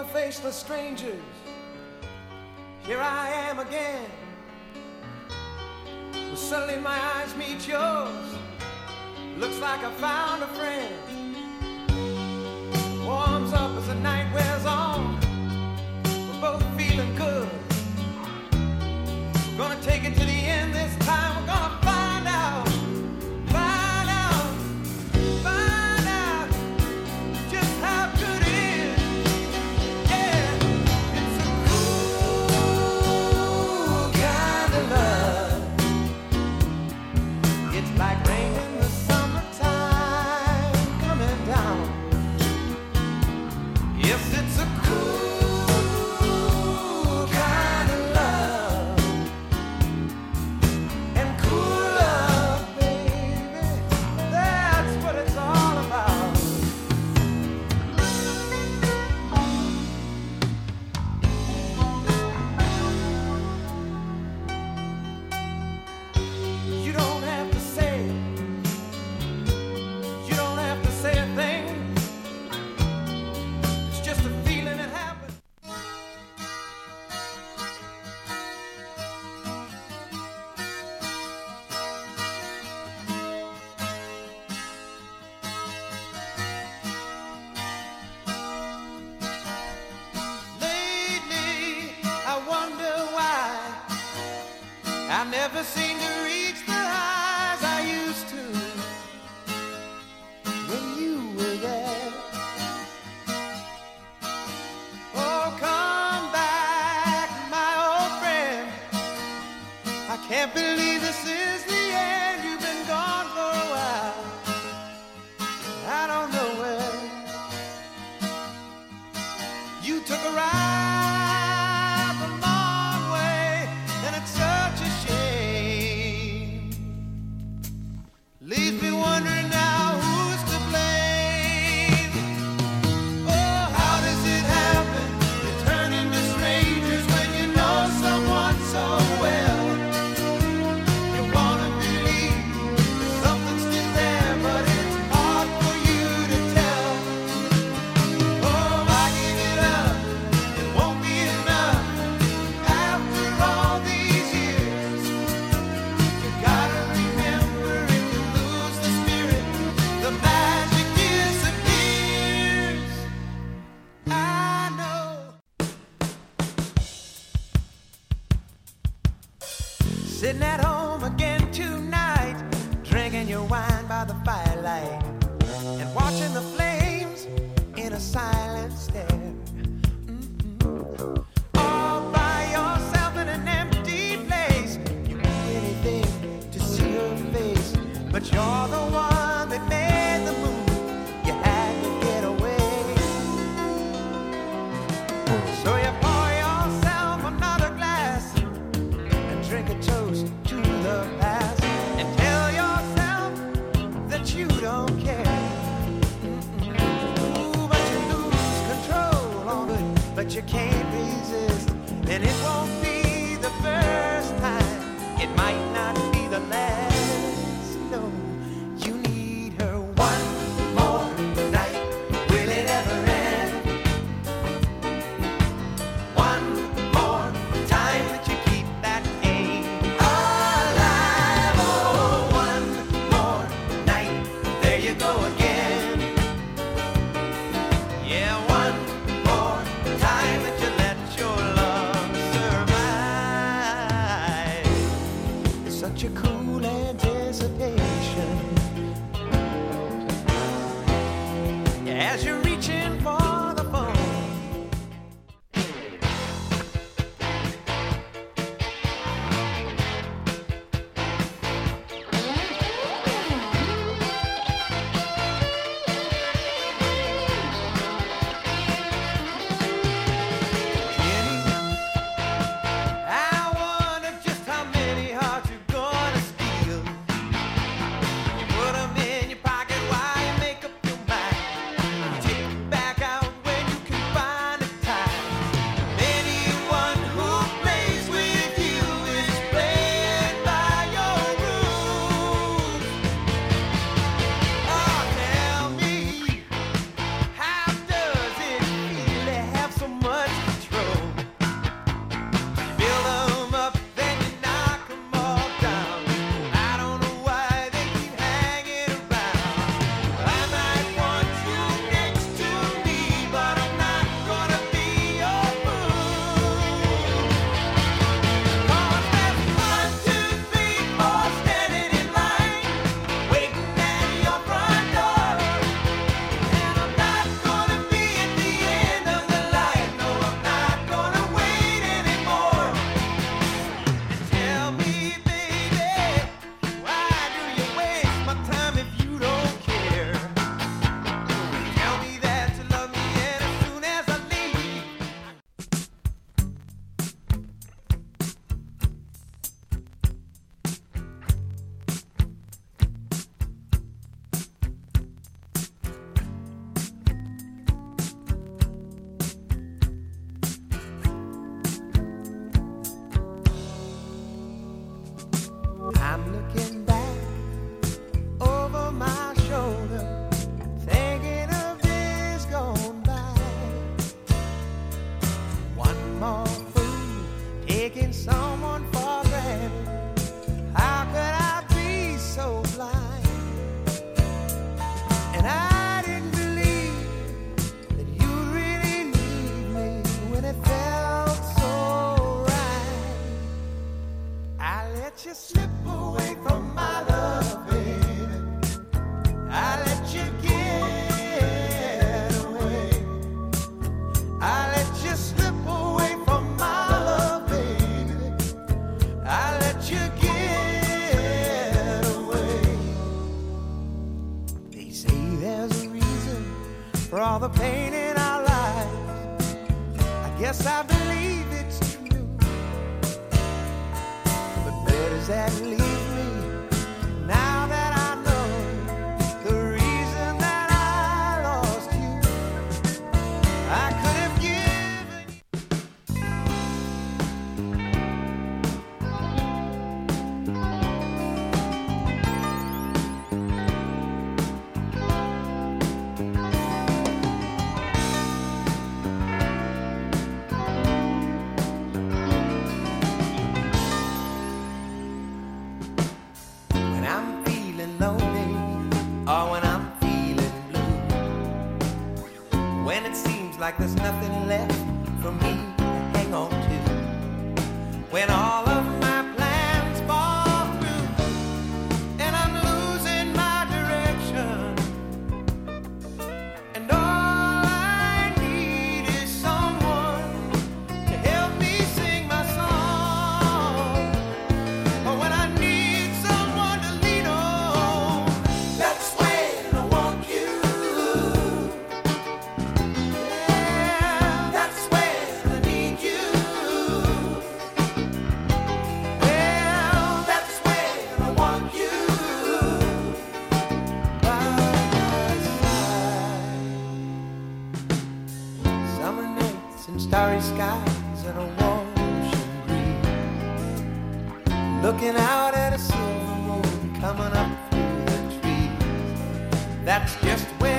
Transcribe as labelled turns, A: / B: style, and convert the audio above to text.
A: faceless strangers. Here I am again. Well, suddenly my eyes meet yours. Looks like I found a friend. Warms up as the night wears on. We're both feeling good. We're gonna take it to the end this time. We're gonna find out just how good it is. Yeah, it's a cool kind of love. It's like rain in the summertime coming down. Yes, it's a cool kind of love. And cool love, baby, that's what it's all about. You don't have to say it. You don't have to say a thing. It's just a feeling that happens. Lately, I wonder why I never seem to reach the highs I used to when you were there. Oh, come back, my old friend. I can't believe this is the end. You've been gone for a while. I don't know where. You took a ride the long way, and it's such a shame. Leaves me wondering now who's to blame. Oh, how does it happen? You turn into strangers when you know someone so well. You wanna believe something's still there, but it's hard for you to tell. Oh, I give it up. It won't be enough after all these years. You gotta remember, if you lose the spirit, the magic disappears. I know. Sitting at home again tonight, drinking your wine by the firelight, and watching the flames in a silent stare. All by yourself in an empty place. You do anything to see her face, but you're the one that made the move. You had to get away. So you pour yourself another glass and drink a toast to the past, and tell yourself that you don't care. Ooh, but you lose control on it, but you can't resist. And it won't be the first time, it might not be the last. No, you need her one more night. Will it ever end? One more time that you keep that aim alive. Oh, one more night. There you go again. Yeah, one more time that you let your love survive. more fool, taking someone for granted. How could I be so blind? And I didn't believe that you really need me when it felt so right. I let you slip away from my love, baby. I let you get away. I let you slip away from my love, baby. I let you get away. They say there's a reason for all the pain in our lives. I guess I believe it's true. But where does that leave me now that I know the reason that I lost you? I could have given when I'm feeling lonely or when I'm feeling blue, when it seems like there's nothing left for me to hang on to, when all of my plans fall through and I'm losing my direction, and all I need is someone to help me sing my song. Or when I need someone to lean on, that's when I want you. Yeah, that's when I need you. Well, that's when I want you by my side. Summer nights and starry skies and a warm ocean breeze, looking out at a silver moon coming up through the trees. That's just where